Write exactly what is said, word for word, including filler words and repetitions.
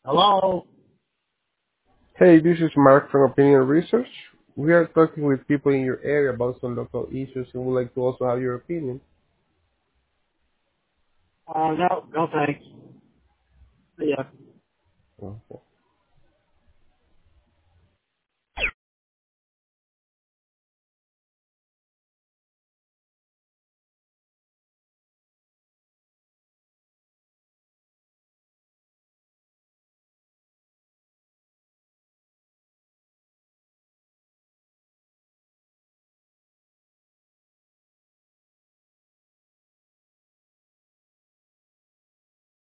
Hello? Hey, this is Mark from Opinion Research. We are talking with people in your area about some local issues and would like to also have your opinion. Uh, no, no thanks. Yeah. Okay.